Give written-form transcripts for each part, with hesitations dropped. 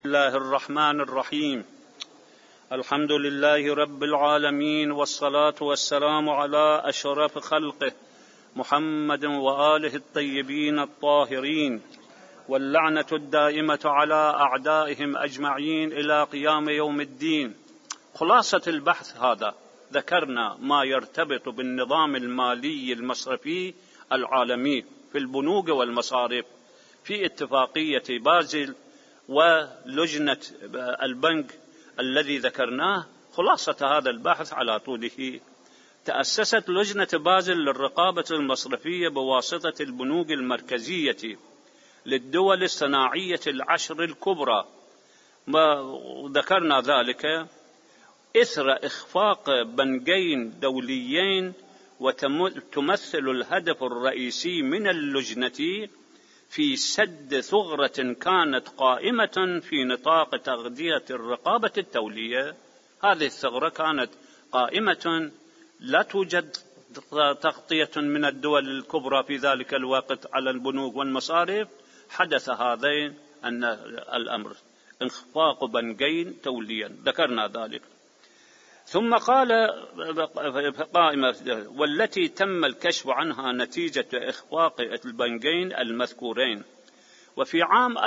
الله الرحمن الرحيم. الحمد لله رب العالمين، والصلاة والسلام على أشرف خلقه محمد وآله الطيبين الطاهرين، واللعنة الدائمة على أعدائهم أجمعين إلى قيام يوم الدين. خلاصة البحث هذا ذكرنا ما يرتبط بالنظام المالي المصرفي العالمي في البنوك والمصارف في اتفاقية بازل ولجنة البنك الذي ذكرناه. خلاصة هذا البحث على طوله: تأسست لجنة بازل للرقابة المصرفية بواسطة البنوك المركزية للدول الصناعية العشر الكبرى، وذكرنا ذلك إثر إخفاق بنكين دوليين، وتمثل الهدف الرئيسي من اللجنة في سد ثغرة كانت قائمة في نطاق تغذية الرقابة الدولية. هذه الثغرة كانت قائمة، لا توجد تغطية من الدول الكبرى في ذلك الوقت على البنوك والمصارف. حدث هذين أن الأمر انخفاق بنكين دوليا، ذكرنا ذلك. ثم قال قائمة والتي تم الكشف عنها نتيجة إخفاق البنكين المذكورين. وفي عام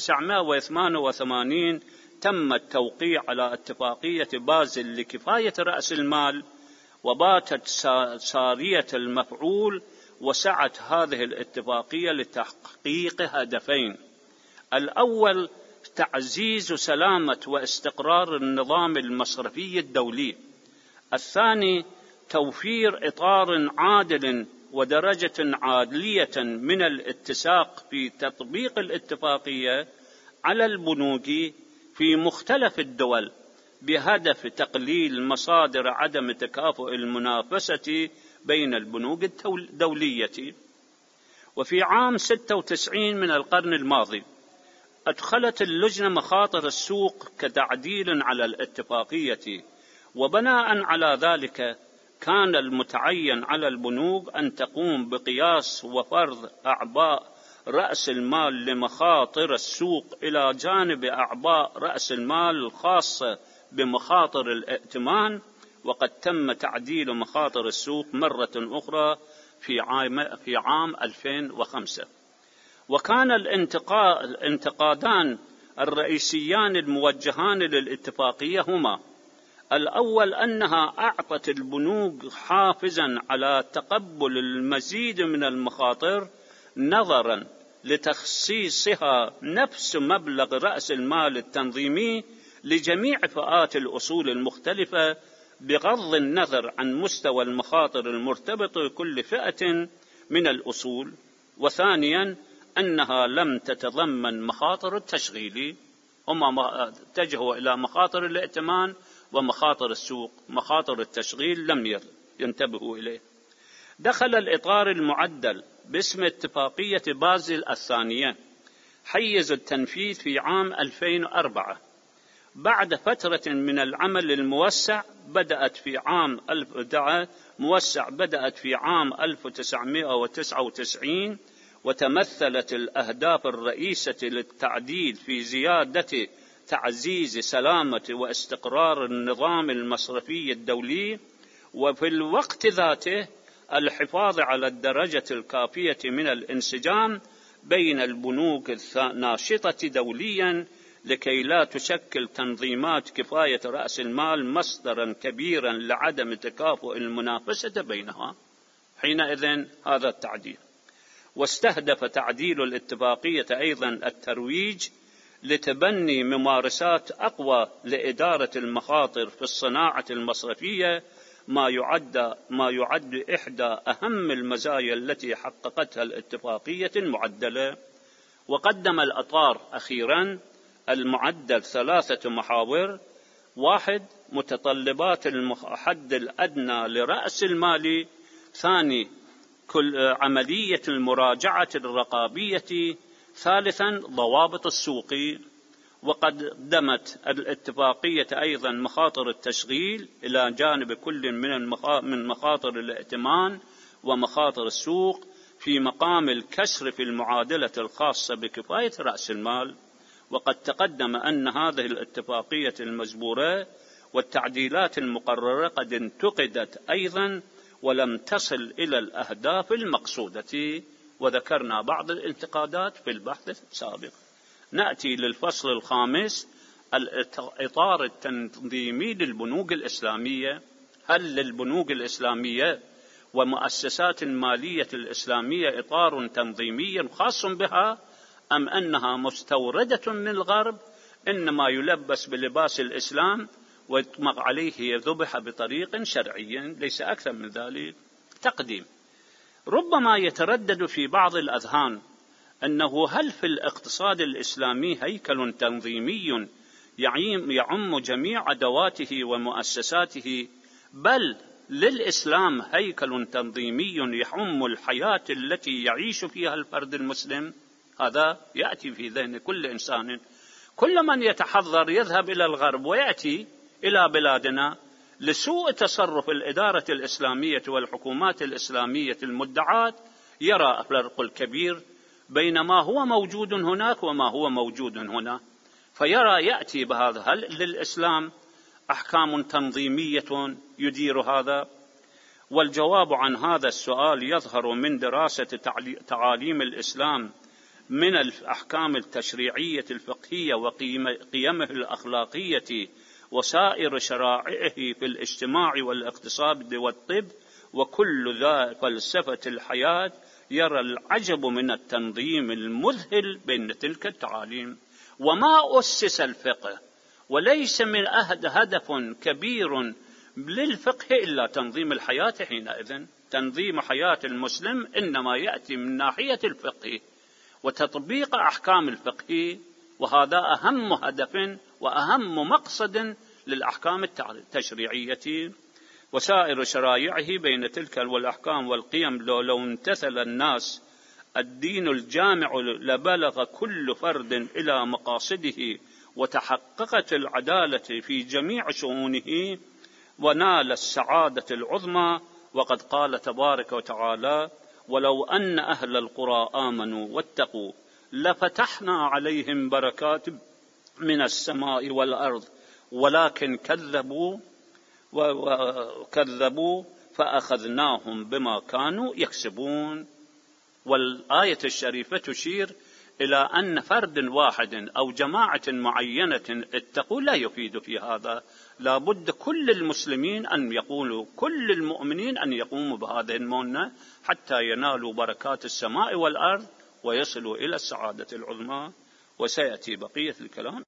1988 تم التوقيع على اتفاقية بازل لكفاية رأس المال، وباتت سارية المفعول. وسعت هذه الاتفاقية لتحقيق هدفين: الأول تعزيز سلامة واستقرار النظام المصرفي الدولي، الثاني توفير إطار عادل ودرجة عالية من الاتساق في تطبيق الاتفاقية على البنوك في مختلف الدول، بهدف تقليل مصادر عدم تكافؤ المنافسة بين البنوك الدولية. وفي عام 96 من القرن الماضي أدخلت اللجنة مخاطر السوق كتعديل على الاتفاقية، وبناء على ذلك كان المتعين على البنوك أن تقوم بقياس وفرض أعباء رأس المال لمخاطر السوق إلى جانب أعباء رأس المال الخاصة بمخاطر الائتمان. وقد تم تعديل مخاطر السوق مرة أخرى في عام 2005. وكان الانتقادان الرئيسيان الموجهان للاتفاقية هما: الأول أنها أعطت البنوك حافزا على تقبل المزيد من المخاطر نظرا لتخصيصها نفس مبلغ رأس المال التنظيمي لجميع فئات الأصول المختلفة، بغض النظر عن مستوى المخاطر المرتبط بكل فئة من الأصول. وثانيا أنها لم تتضمن مخاطر التشغيل، هما اتجهوا إلى مخاطر الائتمان ومخاطر السوق، مخاطر التشغيل لم ينتبهوا إليه. دخل الإطار المعدل باسم اتفاقية بازل الثانية حيز التنفيذ في عام 2004 بعد فترة من العمل الموسع بدأت في عام 1999، وتمثلت الأهداف الرئيسة للتعديل في زيادة تعزيز سلامة واستقرار النظام المصرفي الدولي، وفي الوقت ذاته الحفاظ على الدرجة الكافية من الانسجام بين البنوك الناشطة دوليا، لكي لا تشكل تنظيمات كفاية رأس المال مصدرا كبيرا لعدم تكافؤ المنافسة بينها. حينئذ هذا التعديل. واستهدف تعديل الاتفاقية أيضا الترويج لتبني ممارسات أقوى لإدارة المخاطر في الصناعة المصرفية، ما يعد إحدى أهم المزايا التي حققتها الاتفاقية المعدلة. وقدم الإطار أخيرا المعدل 3 محاور: 1. متطلبات الحد الأدنى لرأس المال. 2. عملية المراجعة الرقابية. 3. ضوابط السوق. وقدمت الاتفاقية أيضا مخاطر التشغيل إلى جانب كل من مخاطر الائتمان ومخاطر السوق في مقام الكسر في المعادلة الخاصة بكفاية رأس المال. وقد تقدم أن هذه الاتفاقية المزبورة والتعديلات المقررة قد انتقدت أيضا ولم تصل إلى الأهداف المقصودة، وذكرنا بعض الانتقادات في البحث السابق. نأتي للفصل الخامس: الإطار التنظيمي للبنوك الإسلامية. هل للبنوك الإسلامية ومؤسسات المالية الإسلامية إطار تنظيمي خاص بها، أم أنها مستوردة من الغرب إنما يلبس بلباس الإسلام ويطمق عليه يذبح بطريق شرعي، ليس أكثر من ذلك؟ تقديم: ربما يتردد في بعض الأذهان أنه هل في الاقتصاد الإسلامي هيكل تنظيمي يعم جميع أدواته ومؤسساته، بل للإسلام هيكل تنظيمي يعم الحياة التي يعيش فيها الفرد المسلم؟ هذا يأتي في ذهن كل إنسان. كل من يتحضر يذهب إلى الغرب ويأتي إلى بلادنا لسوء تصرف الإدارة الإسلامية والحكومات الإسلامية المدعاة، يرى الفرق الكبير بين ما هو موجود هناك وما هو موجود هنا، فيرى يأتي بهذا. هل للإسلام أحكام تنظيمية يدير هذا؟ والجواب عن هذا السؤال يظهر من دراسة تعاليم الإسلام من الأحكام التشريعية الفقهية وقيمه الأخلاقية وسائر شرائعه في الاجتماع والاقتصاد والطب وكل ذا فلسفة الحياة. يرى العجب من التنظيم المذهل بين تلك التعاليم. وما أسس الفقه وليس من هدف كبير للفقه إلا تنظيم الحياة. حينئذ تنظيم حياة المسلم إنما يأتي من ناحية الفقه وتطبيق أحكام الفقه، وهذا أهم هدف وأهم مقصد للأحكام التشريعية وسائر شرائعه. بين تلك والأحكام والقيم لو امتثل الناس الدين الجامع لبلغ كل فرد إلى مقاصده وتحققت العدالة في جميع شؤونه ونال السعادة العظمى. وقد قال تبارك وتعالى: ولو أن أهل القرى آمنوا واتقوا لفتحنا عليهم بركات من السماء والأرض ولكن كذبوا فأخذناهم بما كانوا يكسبون. والآية الشريفة تشير إلى أن فرد واحد أو جماعة معينة اتقوا لا يفيد في هذا. لا بد كل المسلمين أن يقولوا، كل المؤمنين أن يقوموا بهذه المهمة حتى ينالوا بركات السماء والأرض ويصلوا إلى السعادة العظمى. وسيأتي بقية الكلام.